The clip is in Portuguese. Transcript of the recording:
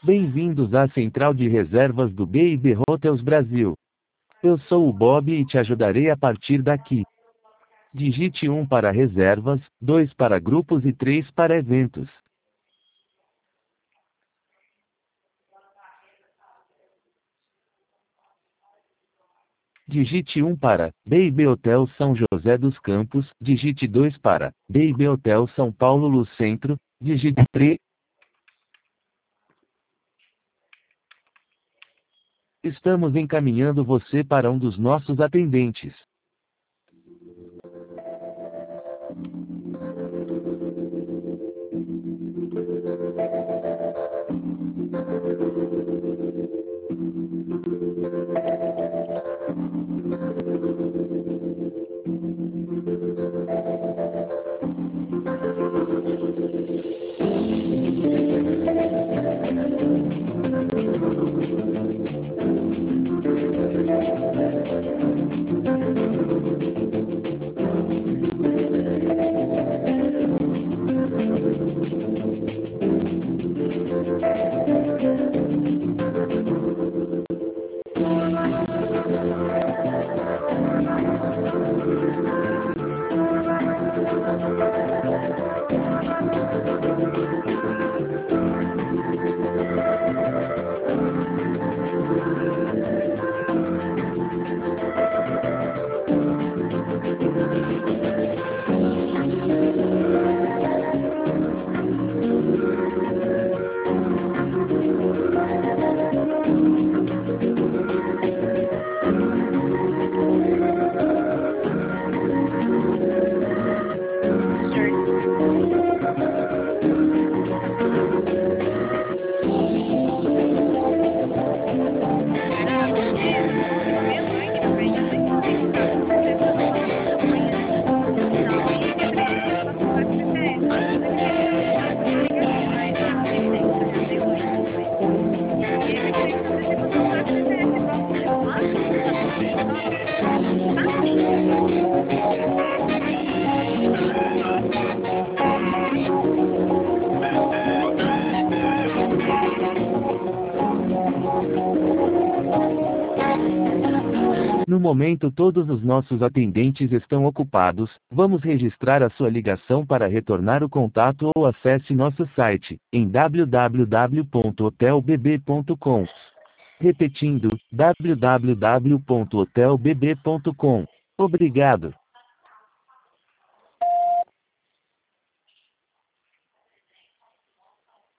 Bem-vindos à central de reservas do B&B Hotels Brasil. Eu sou o Bob e te ajudarei a partir daqui. Digite 1 para reservas, 2 para grupos e 3 para eventos. Digite 1 para B&B Hotel São José dos Campos, digite 2 para B&B Hotel São Paulo Luz Centro, digite 3. Estamos encaminhando você para um dos nossos atendentes. No momento todos os nossos atendentes estão ocupados, vamos registrar a sua ligação para retornar o contato ou acesse nosso site, em www.hotelbb.com. Repetindo, www.hotelbb.com. Obrigado.